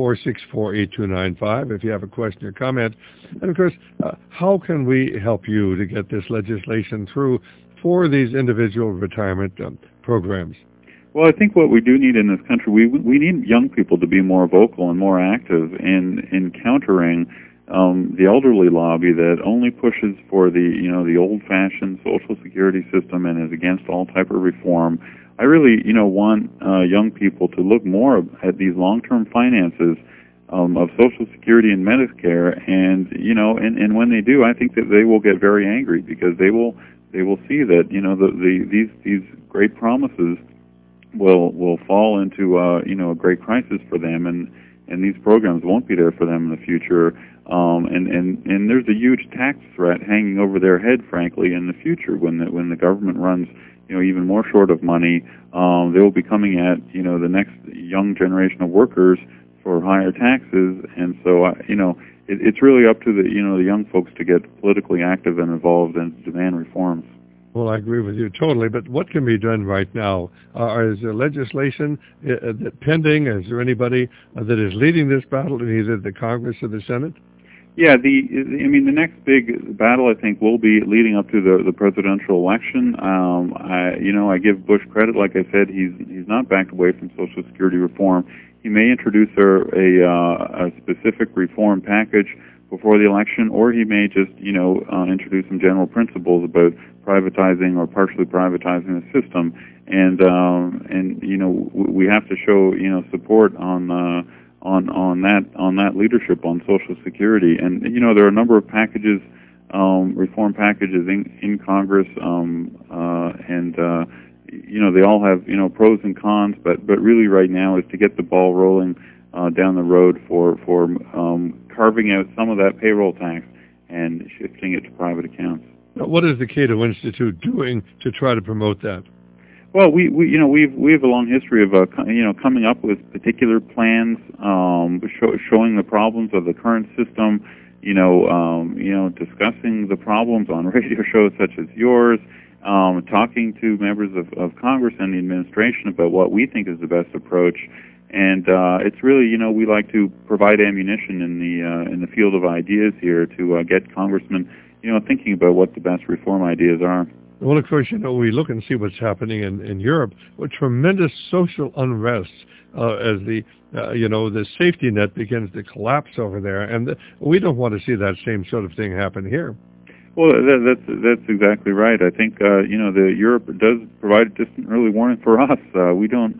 464-8295 if you have a question or comment. And of course, how can we help you to get this legislation through for these individual retirement programs? Well, I think what we do need in this country, we need young people to be more vocal and more active in countering the elderly lobby that only pushes for the old-fashioned Social Security system and is against all type of reform. I really want young people to look more at these long-term finances of Social Security and Medicare, and when they do, I think that they will get very angry, because they will see that these great promises will fall into a great crisis for them, and these programs won't be there for them in the future, and there's a huge tax threat hanging over their head, frankly, in the future when the government runs even more short of money. They will be coming at the next young generation of workers higher taxes, and so it's really up to the young folks to get politically active and involved and demand reforms. Well, I agree with you totally, but what can be done right now? Is there legislation pending? Is there anybody that is leading this battle in either the Congress or the Senate? Yeah, the next big battle, I think, will be leading up to the presidential election. I give Bush credit. Like I said, he's not backed away from Social Security reform. He may introduce a specific reform package before the election, or he may just, introduce some general principles about privatizing or partially privatizing the system. And we have to show, support on that leadership on Social Security. And there are a number of packages, reform packages in Congress, and they all have pros and cons. But really, right now is to get the ball rolling down the road for carving out some of that payroll tax and shifting it to private accounts. Now, what is the Cato Institute doing to try to promote that? Well, we have a long history of coming up with particular plans, showing the problems of the current system, discussing the problems on radio shows such as yours, talking to members of Congress and the administration about what we think is the best approach. And it's really, we like to provide ammunition in the field of ideas here to get congressmen, thinking about what the best reform ideas are. Well, of course, we look and see what's happening in Europe with tremendous social unrest as the safety net begins to collapse over there, and we don't want to see that same sort of thing happen here. Well, that's exactly right. I think the Europe does provide a distant early warning for us. We don't,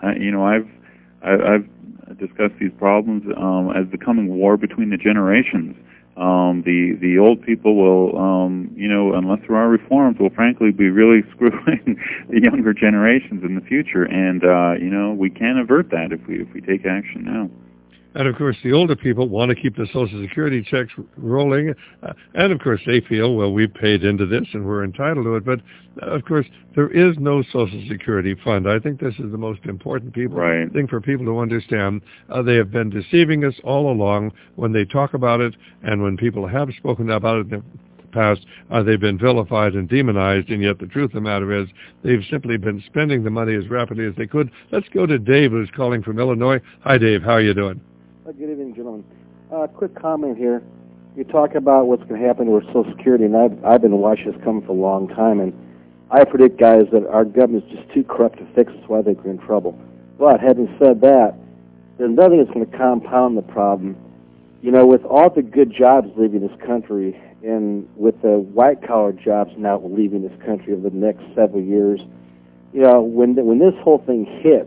I've discussed these problems as the coming war between the generations. The old people will, unless there are reforms, will frankly be really screwing the younger generations in the future, and we can avert that if we take action now. And of course, the older people want to keep the Social Security checks rolling, and of course, they feel, well, we've paid into this and we're entitled to it. But of course, there is no Social Security fund. I think this is the most important thing for people to understand. They have been deceiving us all along when they talk about it, and when people have spoken about it in the past, they've been vilified and demonized, and yet the truth of the matter is they've simply been spending the money as rapidly as they could. Let's go to Dave, who's calling from Illinois. Hi, Dave. How are you doing? Good evening, gentlemen. Quick comment here. You talk about what's going to happen with Social Security, and I've been watching this coming for a long time, and I predict, guys, that our government's just too corrupt to fix. That's why I think we're in trouble. But having said that, there's nothing that's going to compound the problem. With all the good jobs leaving this country, and with the white-collar jobs now leaving this country over the next several years, when this whole thing hits,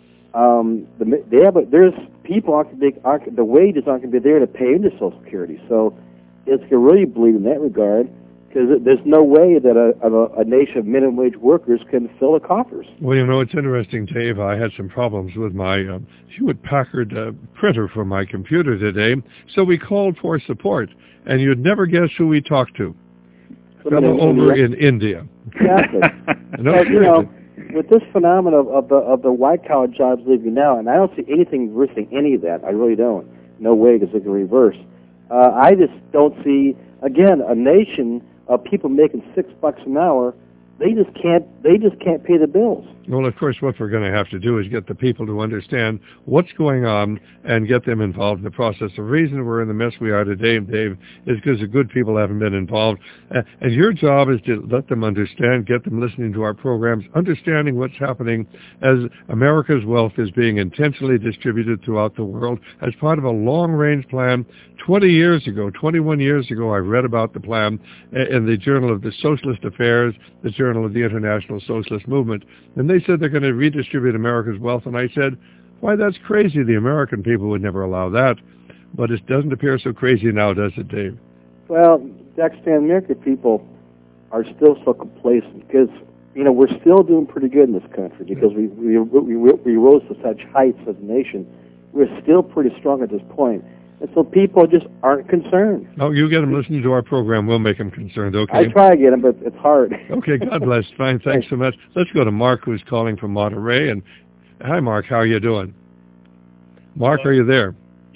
there's people the wages aren't going to be there to pay into Social Security. So it's going to really bleed in that regard, because there's no way that a nation of minimum wage workers can fill the coffers. Well, it's interesting, Dave. I had some problems with my Hewlett-Packard printer for my computer today, so we called for support, and you'd never guess who we talked to. Fellow over in India. Exactly. With this phenomenon of the white-collar jobs leaving now, and I don't see anything reversing any of that. I really don't. No way does it can reverse. I just don't see, again, a nation of people making $6 an hour. They just can't pay the bills. Well, of course, what we're going to have to do is get the people to understand what's going on and get them involved in the process. The reason we're in the mess we are today, Dave, is because the good people haven't been involved. And your job is to let them understand, get them listening to our programs, understanding what's happening as America's wealth is being intentionally distributed throughout the world as part of a long-range plan. 21 years ago, I read about the plan in the Journal of the Socialist Affairs, the Journal of the International Socialist Movement, and they said they're going to redistribute America's wealth, and I said, why, that's crazy. The American people would never allow that. But it doesn't appear so crazy now, does it, Dave? Well, Dexter, American people are still so complacent because, we're still doing pretty good in this country because we rose to such heights as a nation. We're still pretty strong at this point. And so people just aren't concerned. Oh, you get them listening to our program. We'll make them concerned, okay? I try to get them, but it's hard. Okay, God bless. Fine, thanks so much. Let's go to Mark, who's calling from Monterey. And hi, Mark. How are you doing? Mark, are you there?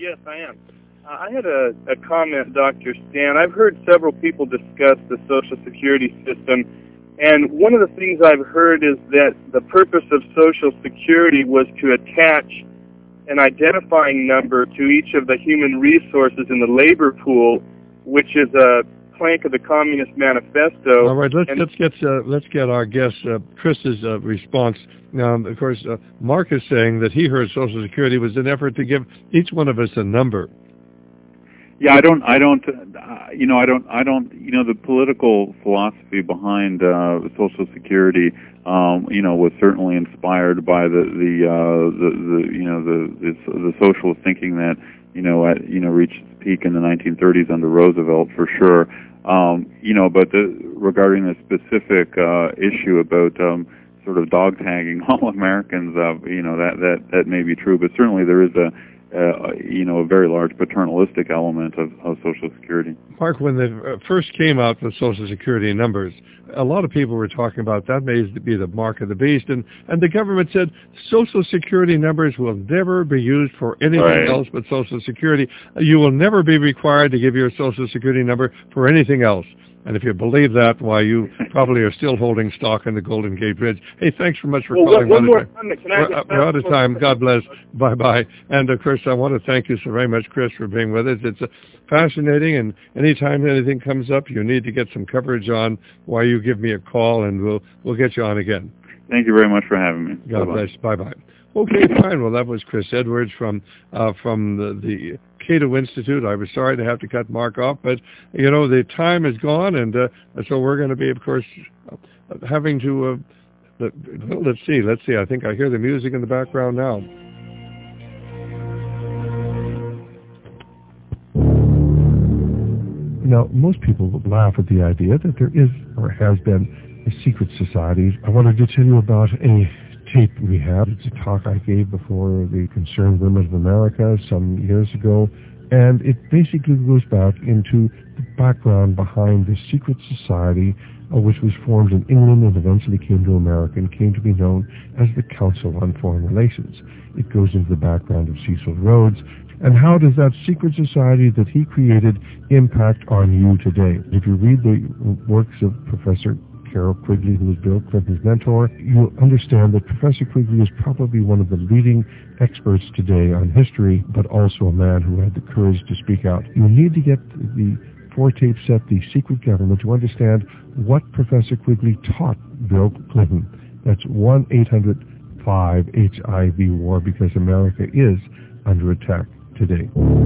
Yes, I am. I had a comment, Dr. Stan. I've heard several people discuss the Social Security system, and one of the things I've heard is that the purpose of Social Security was to attach an identifying number to each of the human resources in the labor pool, which is a plank of the Communist Manifesto. All right, let's get our guest Chris's response. Of course, Mark is saying that he heard Social Security was an effort to give each one of us a number. Yeah, the political philosophy behind Social Security, was certainly inspired by the socialist thinking that, reached its peak in the 1930s under Roosevelt for sure. But regarding the specific issue about sort of dog tagging all Americans, that may be true, but certainly there is a very large paternalistic element of Social Security. Mark, when they first came out with Social Security numbers, a lot of people were talking about that may be the mark of the beast, and the government said Social Security numbers will never be used for anything else but Social Security. You will never be required to give your Social Security number for anything else. And if you believe that, why, you probably are still holding stock in the Golden Gate Bridge. Hey, thanks so much for calling. One more comment. We're out of time. God bless. Bye-bye. And, of course, I want to thank you so very much, Chris, for being with us. It's fascinating, and anytime anything comes up, you need to get some coverage on, why you give me a call, and we'll get you on again. Thank you very much for having me. God bless. Bye-bye. Okay, fine. Well, that was Chris Edwards from the Cato Institute. I was sorry to have to cut Mark off, but, the time is gone, and so we're going to be, of course, having to, let's see. I think I hear the music in the background now. Now, most people would laugh at the idea that there is or has been a secret society. I wanted to tell you about a tape we had. It's a talk I gave before the Concerned Women of America some years ago, and it basically goes back into the background behind this secret society, which was formed in England and eventually came to America and came to be known as the Council on Foreign Relations. It goes into the background of Cecil Rhodes, and how does that secret society that he created impact on you today? If you read the works of Professor Carroll Quigley, who was Bill Clinton's mentor, you'll understand that Professor Quigley is probably one of the leading experts today on history, but also a man who had the courage to speak out. You need to get the 4-tape set, The Secret Government, to understand what Professor Quigley taught Bill Clinton. That's 1-800-5-HIV-WAR, because America is under attack today.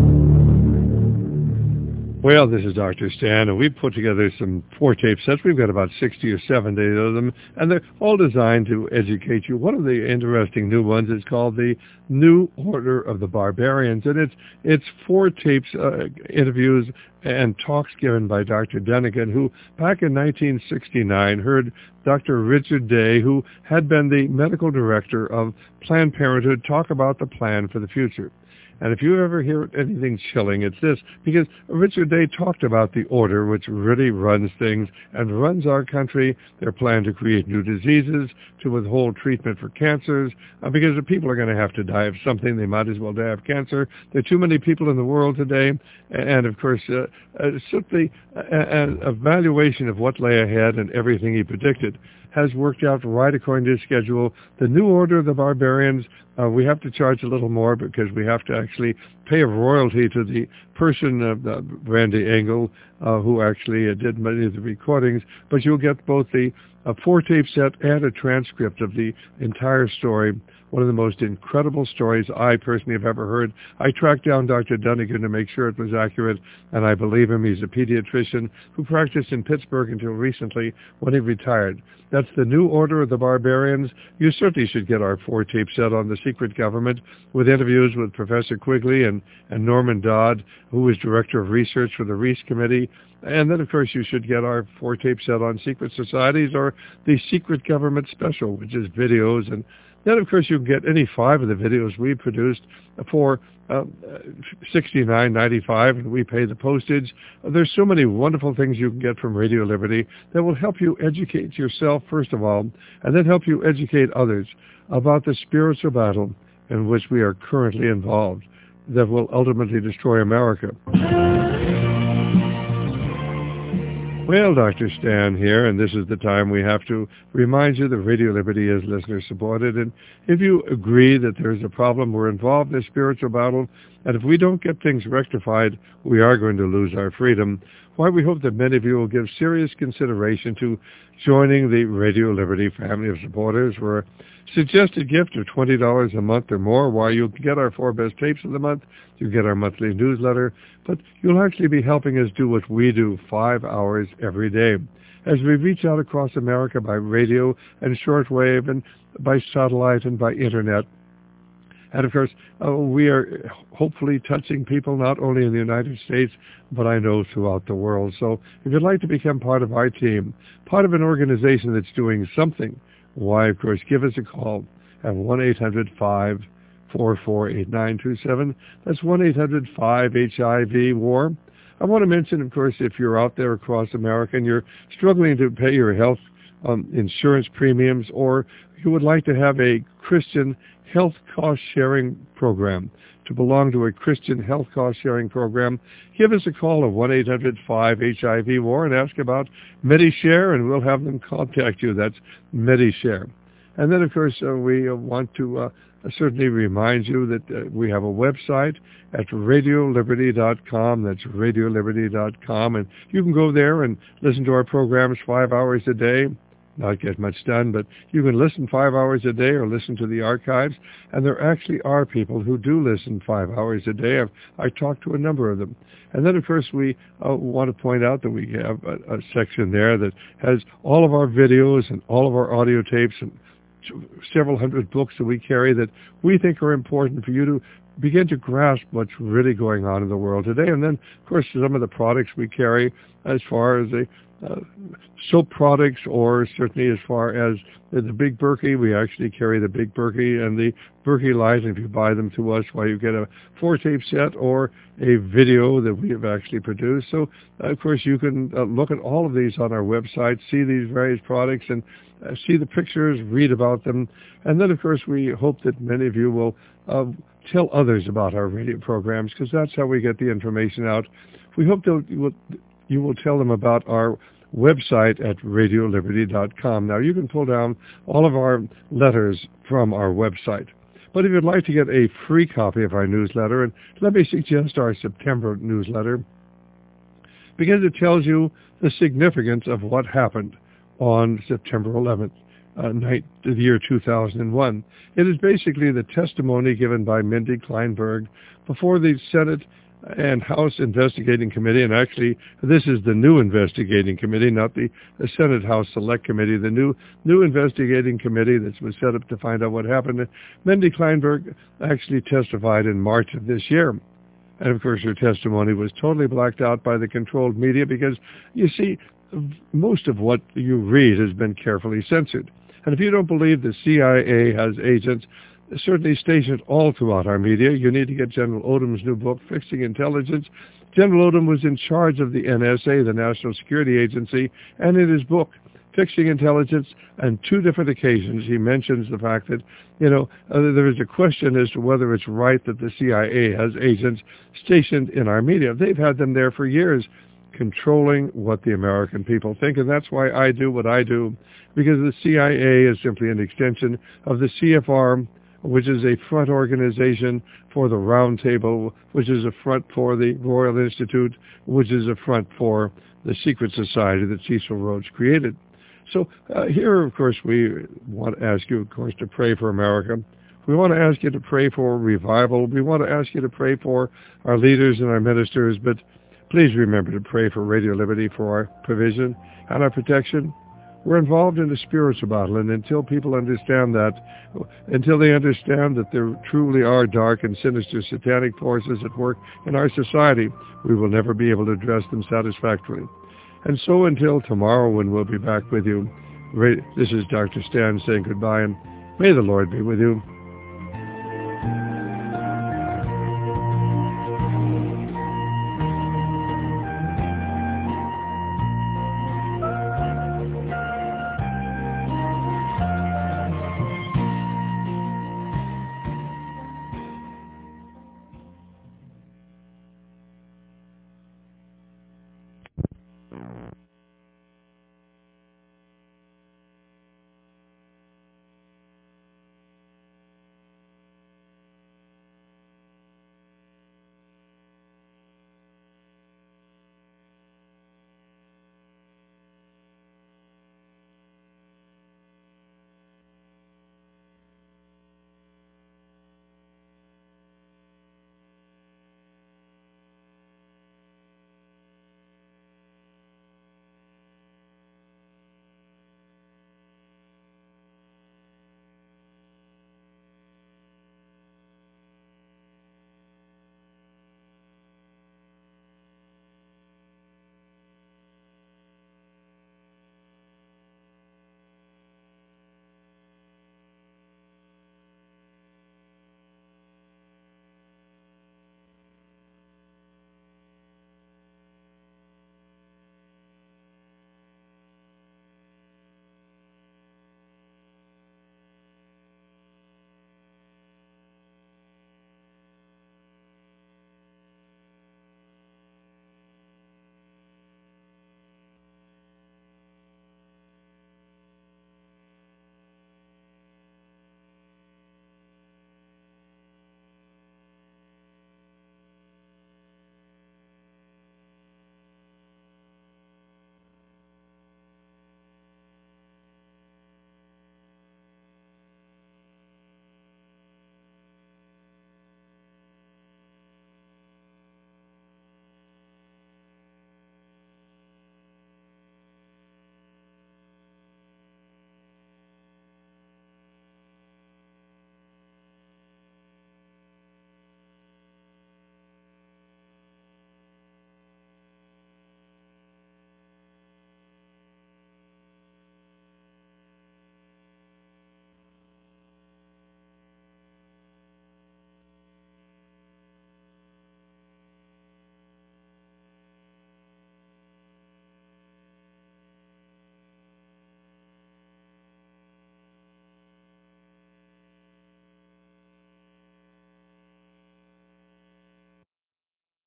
Well, this is Dr. Stan, and we've put together some 4-tape sets. We've got about 60 or 70 of them, and they're all designed to educate you. One of the interesting new ones is called the New Order of the Barbarians, and it's 4 tapes, interviews and talks given by Dr. Dunnigan, who back in 1969 heard Dr. Richard Day, who had been the medical director of Planned Parenthood, talk about the plan for the future. And if you ever hear anything chilling, it's this, because Richard Day talked about the order which really runs things and runs our country, their plan to create new diseases, to withhold treatment for cancers, because the people are going to have to die of something. They might as well die of cancer. There are too many people in the world today, and of course, simply an evaluation of what lay ahead and everything he predicted has worked out right according to his schedule. The New Order of the Barbarians, we have to charge a little more because we have to actually pay a royalty to the person, Randy Engel, who actually did many of the recordings, but you'll get both the 4-tape set and a transcript of the entire story. One of the most incredible stories I personally have ever heard. I tracked down Dr. Dunnigan to make sure it was accurate, and I believe him. He's a pediatrician who practiced in Pittsburgh until recently when he retired. That's the New Order of the Barbarians. You certainly should get our 4-tape set on the secret government with interviews with Professor Quigley and Norman Dodd, who was director of research for the Reese Committee. And then, of course, you should get our 4-tape set on secret societies or the secret government special, which is videos. And then, of course, you can get any 5 of the videos we produced for $69.95, and we pay the postage. There's so many wonderful things you can get from Radio Liberty that will help you educate yourself, first of all, and then help you educate others about the spiritual battle in which we are currently involved. that will ultimately destroy America. Well, Dr. Stan here, and this is the time we have to remind you that Radio Liberty is listener-supported, and if you agree that there's a problem, we're involved in a spiritual battle, and if we don't get things rectified, we are going to lose our freedom. Why, we hope that many of you will give serious consideration to joining the Radio Liberty family of supporters for a suggested gift of $20 a month or more. While you'll get our 4 best tapes of the month, you get our monthly newsletter, but you'll actually be helping us do what we do 5 hours every day as we reach out across America by radio and shortwave and by satellite and by internet. And of course, we are hopefully touching people not only in the United States, but I know throughout the world. So if you'd like to become part of our team, part of an organization that's doing something, why, of course, give us a call at 1-800-544-8927. That's 1-800-5HIV-WAR. I want to mention, of course, if you're out there across America and you're struggling to pay your health insurance premiums, or you would like to have a Christian health cost-sharing program, to belong to a Christian health cost-sharing program, give us a call at 1-800-5HIV-WAR and ask about MediShare, and we'll have them contact you. That's MediShare. And then, of course, we want to certainly remind you that we have a website at RadioLiberty.com. That's RadioLiberty.com. And you can go there and listen to our programs 5 hours a day. Not get much done, but you can listen 5 hours a day or listen to the archives. And there actually are people who do listen 5 hours a day. I talked to a number of them. And then, of course, we want to point out that we have a section there that has all of our videos and all of our audio tapes and several hundred books that we carry that we think are important for you to begin to grasp what's really going on in the world today. And then, of course, some of the products we carry as far as the soap products, or certainly as far as the Big Berkey. We actually carry the Big Berkey and the Berkey Light. If you buy them to us, why, you get a 4-tape set or a video that we have actually produced. So, of course, you can look at all of these on our website, see these various products, and see the pictures, read about them. And then, of course, we hope that many of you will tell others about our radio programs, because that's how we get the information out. We hope that you will tell them about our website at RadioLiberty.com. Now, you can pull down all of our letters from our website. But if you'd like to get a free copy of our newsletter, and let me suggest our September newsletter, because it tells you the significance of what happened on September 11th, the year 2001. It is basically the testimony given by Mindy Kleinberg before the Senate and House Investigating Committee, and actually this is the new Investigating Committee, not the Senate House Select Committee, the new Investigating Committee that was set up to find out what happened. Mindy Kleinberg actually testified in March of this year. And of course her testimony was totally blacked out by the controlled media, because, you see, most of what you read has been carefully censored. And if you don't believe the CIA has agents certainly stationed all throughout our media, you need to get General Odom's new book, Fixing Intelligence. General Odom was in charge of the NSA, the National Security Agency, and in his book, Fixing Intelligence, on 2 different occasions, he mentions the fact that, there is a question as to whether it's right that the CIA has agents stationed in our media. They've had them there for years, controlling what the American people think, and that's why I do what I do, because the CIA is simply an extension of the CFR, which is a front organization for the Round Table, which is a front for the Royal Institute, which is a front for the secret society that Cecil Rhodes created. So here, of course, we want to ask you, of course, to pray for America. We want to ask you to pray for revival. We want to ask you to pray for our leaders and our ministers, but please remember to pray for Radio Liberty for our provision and our protection. We're involved in a spiritual battle, and until people understand that, until they understand that there truly are dark and sinister satanic forces at work in our society, we will never be able to address them satisfactorily. And so until tomorrow, when we'll be back with you, this is Dr. Stan saying goodbye, and may the Lord be with you.